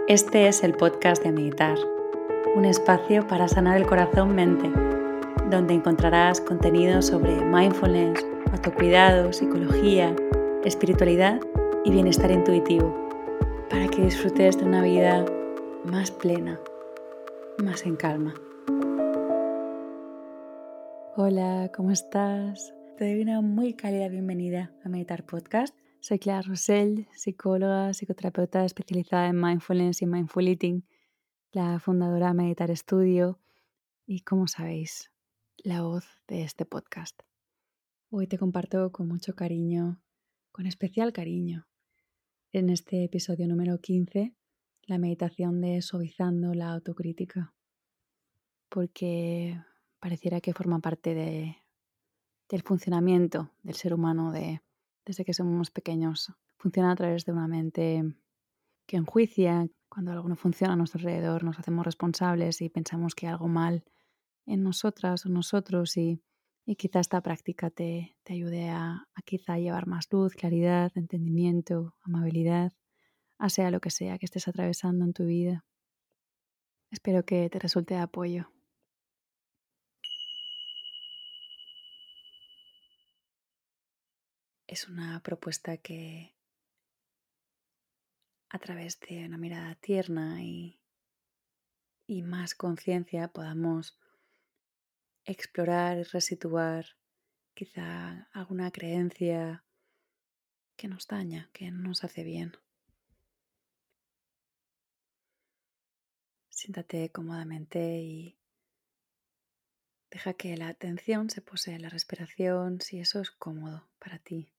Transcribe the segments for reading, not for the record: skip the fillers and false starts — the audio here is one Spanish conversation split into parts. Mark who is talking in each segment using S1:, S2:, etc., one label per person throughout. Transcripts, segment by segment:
S1: Este es el podcast de Meditar, un espacio para sanar el corazón-mente, donde encontrarás contenido sobre mindfulness, autocuidado, psicología, espiritualidad y bienestar intuitivo, para que disfrutes de una vida más plena, más en calma. Hola, ¿cómo estás? Te doy una muy cálida bienvenida a Meditar Podcast. Soy Clara Rosell, psicóloga, psicoterapeuta especializada en mindfulness y mindful eating, la fundadora de Meditar Studio y, como sabéis, la voz de este podcast. Hoy te comparto con mucho cariño, con especial cariño, en este episodio número 15, la meditación de suavizando la autocrítica, porque pareciera que forma parte del funcionamiento del ser humano desde que somos pequeños. Funciona a través de una mente que enjuicia. Cuando algo no funciona a nuestro alrededor, nos hacemos responsables y pensamos que hay algo mal en nosotras o nosotros y quizá esta práctica te ayude a quizá llevar más luz, claridad, entendimiento, amabilidad, a sea lo que sea que estés atravesando en tu vida. Espero que te resulte de apoyo. Es una propuesta que a través de una mirada tierna y más conciencia podamos explorar y resituar quizá alguna creencia que nos daña, que no nos hace bien. Siéntate cómodamente y deja que la atención se posee en la respiración si eso es cómodo para ti.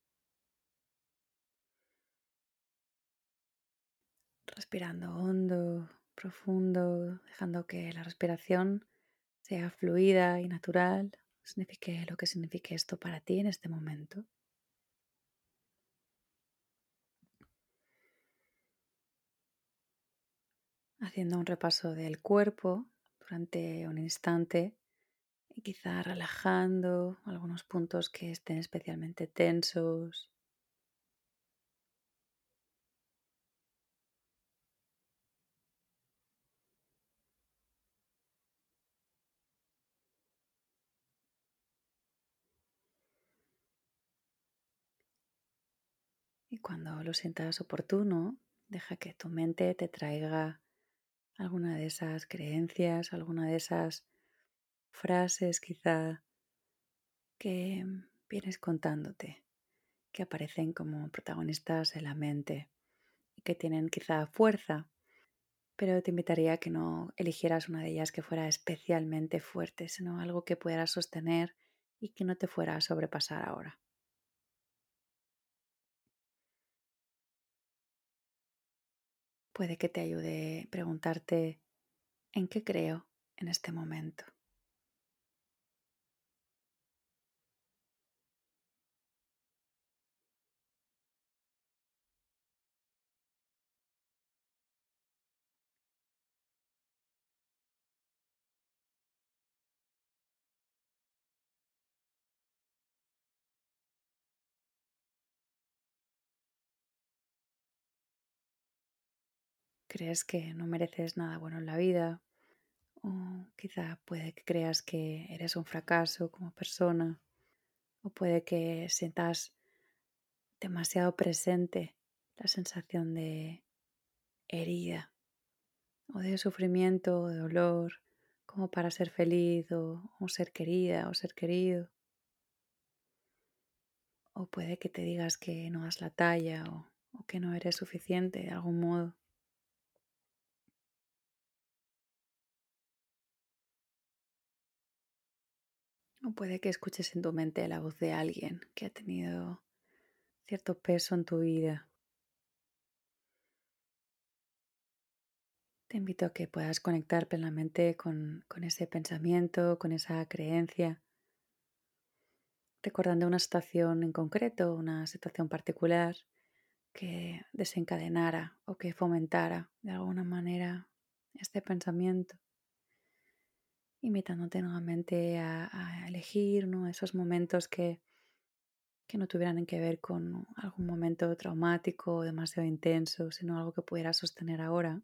S1: Respirando hondo, profundo, dejando que la respiración sea fluida y natural, signifique lo que signifique esto para ti en este momento. Haciendo un repaso del cuerpo durante un instante y quizá relajando algunos puntos que estén especialmente tensos. Y cuando lo sientas oportuno, deja que tu mente te traiga alguna de esas creencias, alguna de esas frases quizá que vienes contándote, que aparecen como protagonistas en la mente y que tienen quizá fuerza, pero te invitaría a que no eligieras una de ellas que fuera especialmente fuerte, sino algo que pudieras sostener y que no te fuera a sobrepasar ahora. Puede que te ayude preguntarte ¿en qué creo en este momento? ¿Crees que no mereces nada bueno en la vida? O quizá puede que creas que eres un fracaso como persona. O puede que sientas demasiado presente la sensación de herida o de sufrimiento o de dolor como para ser feliz o ser querida o ser querido. O puede que te digas que no das la talla o que no eres suficiente de algún modo. O puede que escuches en tu mente la voz de alguien que ha tenido cierto peso en tu vida. Te invito a que puedas conectar plenamente con ese pensamiento, con esa creencia, recordando una situación en concreto, una situación particular que desencadenara o que fomentara de alguna manera este pensamiento, invitándote nuevamente a elegir, ¿no?, esos momentos que que no tuvieran que ver con algún momento traumático o demasiado intenso, sino algo que pudieras sostener ahora,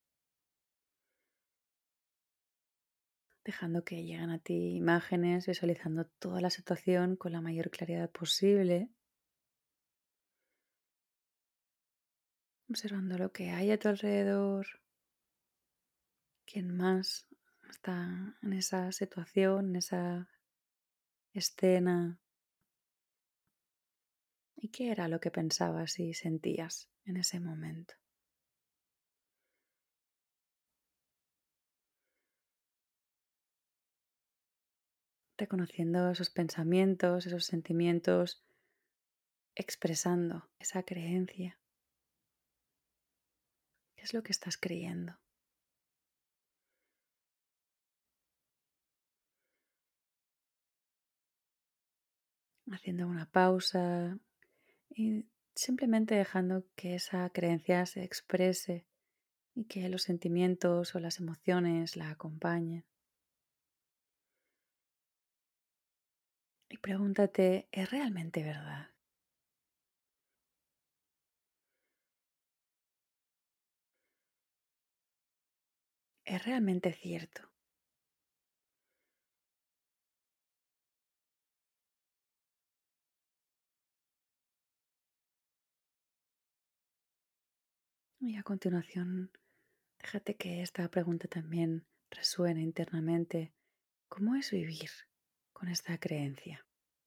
S1: dejando que lleguen a ti imágenes, visualizando toda la situación con la mayor claridad posible, observando lo que hay a tu alrededor, quién más está en esa situación, en esa escena, y qué era lo que pensabas y sentías en ese momento. Reconociendo esos pensamientos, esos sentimientos, expresando esa creencia. ¿Qué es lo que estás creyendo? Haciendo una pausa y simplemente dejando que esa creencia se exprese y que los sentimientos o las emociones la acompañen. Y pregúntate, ¿es realmente verdad? ¿Es realmente cierto? Y a continuación, déjate que esta pregunta también resuene internamente. ¿Cómo es vivir con esta creencia?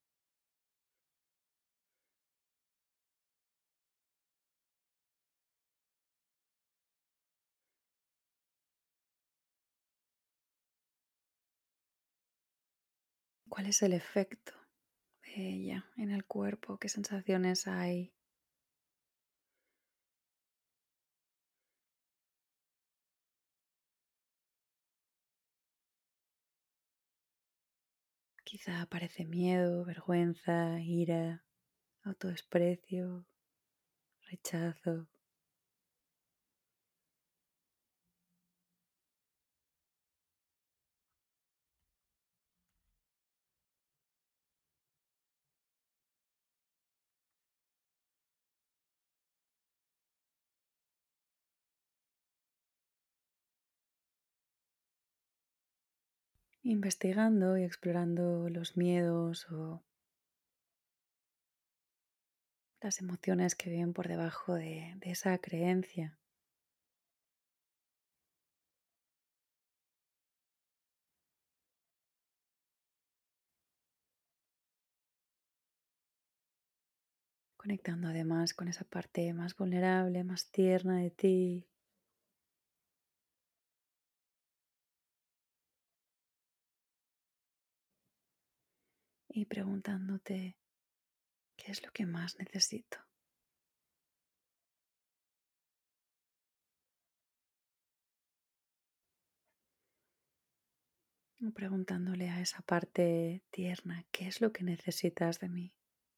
S1: ¿Cuál es el efecto de ella en el cuerpo? ¿Qué sensaciones hay? Quizá aparece miedo, vergüenza, ira, autodesprecio, rechazo, investigando y explorando los miedos o las emociones que viven por debajo de esa creencia, conectando además con esa parte más vulnerable, más tierna de ti y preguntándote qué es lo que más necesito. O preguntándole a esa parte tierna qué es lo que necesitas de mí.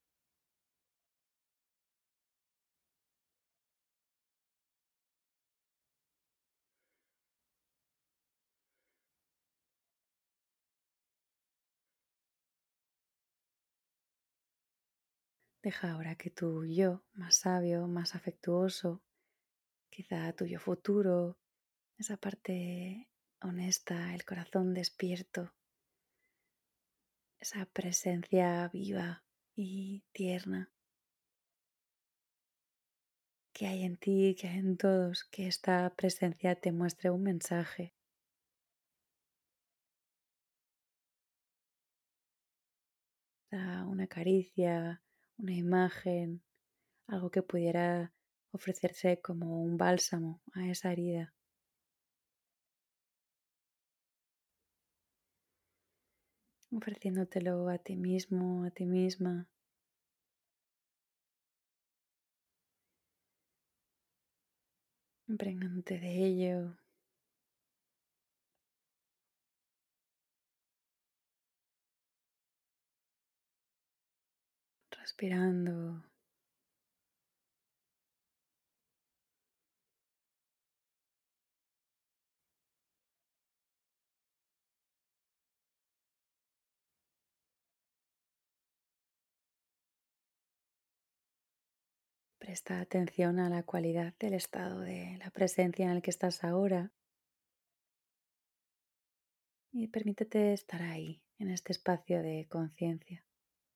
S1: Deja ahora que tu yo más sabio, más afectuoso, quizá tu yo futuro, esa parte honesta, el corazón despierto, esa presencia viva y tierna que hay en ti, que hay en todos, que esta presencia te muestre un mensaje, una caricia, una imagen, algo que pudiera ofrecerse como un bálsamo a esa herida, ofreciéndotelo a ti mismo, a ti misma, impregnándote de ello, respirando. Presta atención a la cualidad del estado de la presencia en el que estás ahora y permítete estar ahí, en este espacio de conciencia.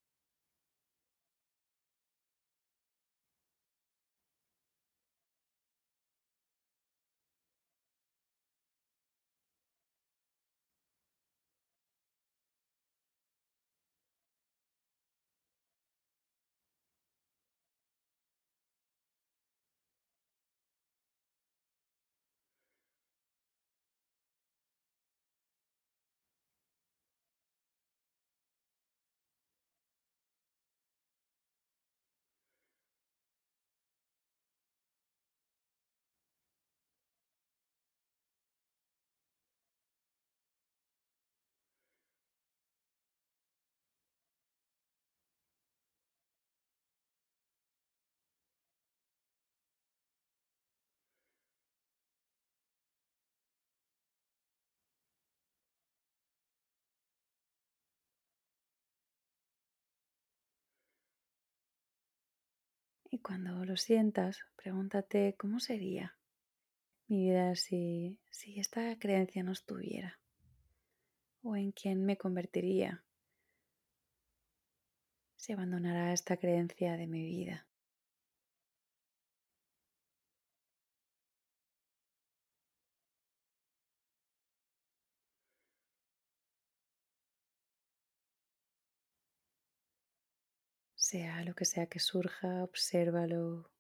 S1: Y cuando lo sientas, pregúntate cómo sería mi vida si esta creencia no estuviera, o en quién me convertiría si abandonara esta creencia de mi vida. Sea lo que sea que surja, obsérvalo,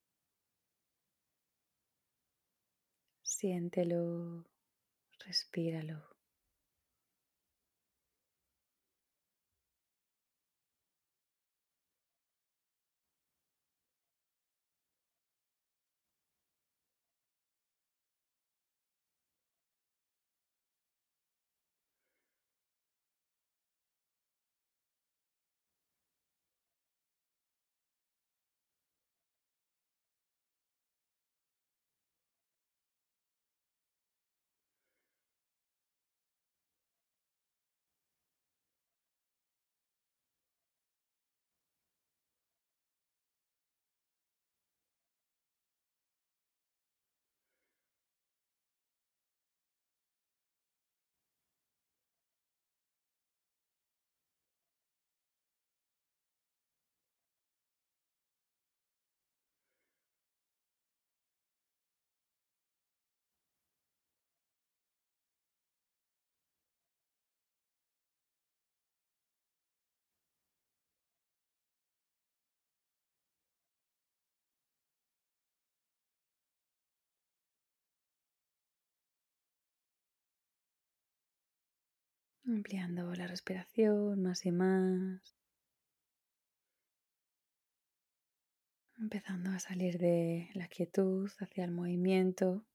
S1: siéntelo, respíralo. Ampliando la respiración más y más, empezando a salir de la quietud hacia el movimiento.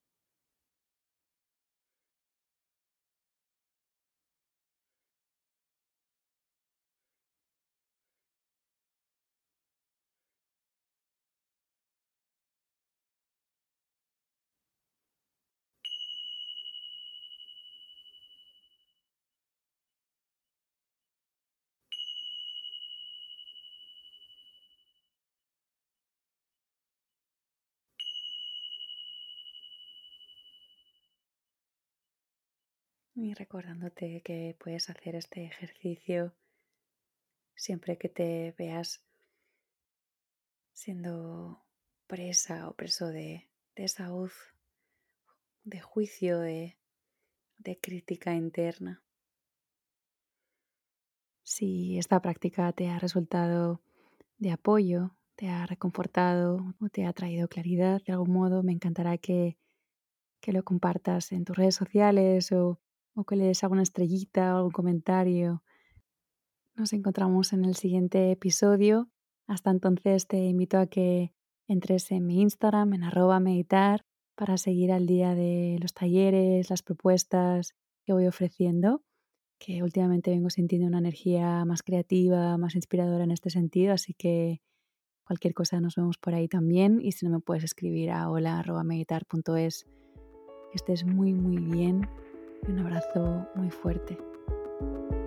S1: Y recordándote que puedes hacer este ejercicio siempre que te veas siendo presa o preso de esa voz de juicio, de crítica interna. Si esta práctica te ha resultado de apoyo, te ha reconfortado o te ha traído claridad de algún modo, me encantará que lo compartas en tus redes sociales o que le des alguna estrellita o algún comentario. Nos encontramos en el siguiente episodio. Hasta entonces te invito a que entres en mi Instagram, en @meditar, para seguir al día de los talleres, las propuestas que voy ofreciendo, que últimamente vengo sintiendo una energía más creativa, más inspiradora en este sentido, así que cualquier cosa nos vemos por ahí también y si no me puedes escribir a hola@meditar.es. Que estés muy muy bien y un abrazo muy fuerte.